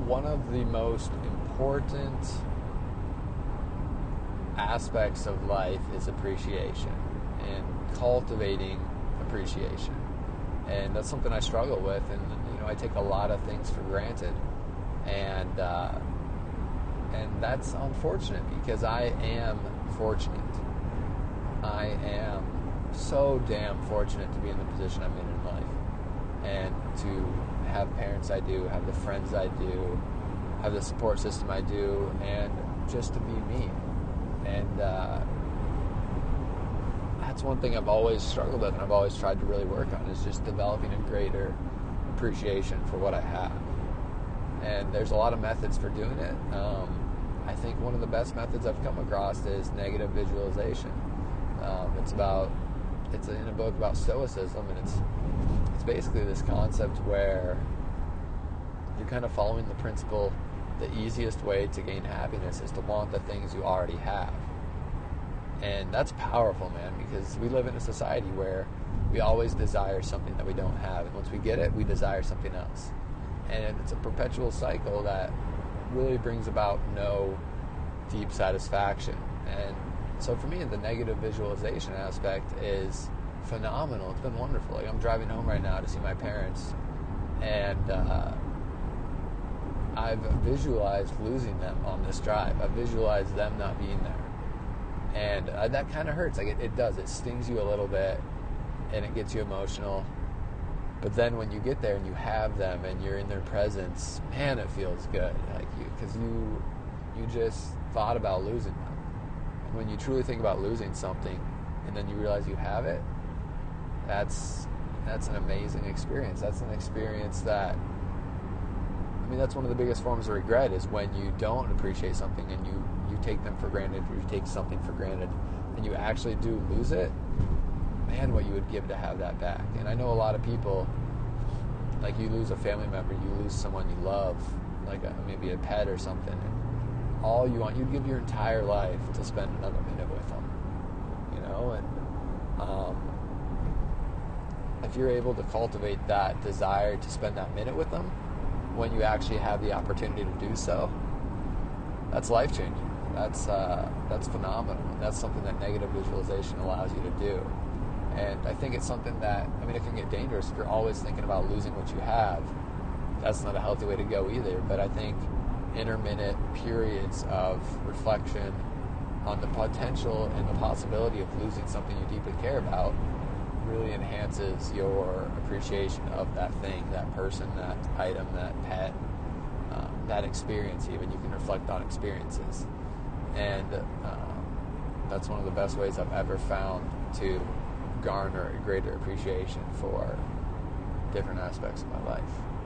one of the most important aspects of life is appreciation and cultivating appreciation. And that's something I struggle with, and I take a lot of things for granted, and that's unfortunate because I am fortunate. I am so damn fortunate to be in the position I'm in life, and to have parents I do, have the friends I do, have the support system I do, and just to be me. And that's one thing I've always struggled with, and I've always tried to really work on, is just developing a greater appreciation for what I have. And there's a lot of methods for doing it. I think one of the best methods I've come across is negative visualization. It's in a book about Stoicism, and it's basically this concept where you're kind of following the principle: the easiest way to gain happiness is to want the things you already have. And that's powerful, man, because we live in a society where we always desire something that we don't have, and once we get it, we desire something else. And it's a perpetual cycle that really brings about no deep satisfaction. And so for me, the negative visualization aspect is phenomenal. It's been wonderful. Like, I'm driving home right now to see my parents, and I've visualized losing them on this drive. I've visualized them not being there. And that kind of hurts. Like, it does. It stings you a little bit, and it gets you emotional. But then when you get there and you have them and you're in their presence, man, it feels good. Like, because you just thought about losing them. And when you truly think about losing something and then you realize you have it, that's an amazing experience. That's an experience that, that's one of the biggest forms of regret, is when you don't appreciate something and you take them for granted, or you take something for granted and you actually do lose it. Man, what you would give to have that back. And I know a lot of people, like, you lose a family member, you lose someone you love, like maybe a pet or something, and all you want, you'd give your entire life to spend another minute with them, and if you're able to cultivate that desire to spend that minute with them when you actually have the opportunity to do so, that's life-changing. That's phenomenal. And that's something that negative visualization allows you to do. And I think it's something that, it can get dangerous if you're always thinking about losing what you have. That's not a healthy way to go either. But I think intermittent periods of reflection on the potential and the possibility of losing something you deeply care about really enhances your appreciation of that thing, that person, that item, that pet, that experience even. You can reflect on experiences. And that's one of the best ways I've ever found to garner a greater appreciation for different aspects of my life.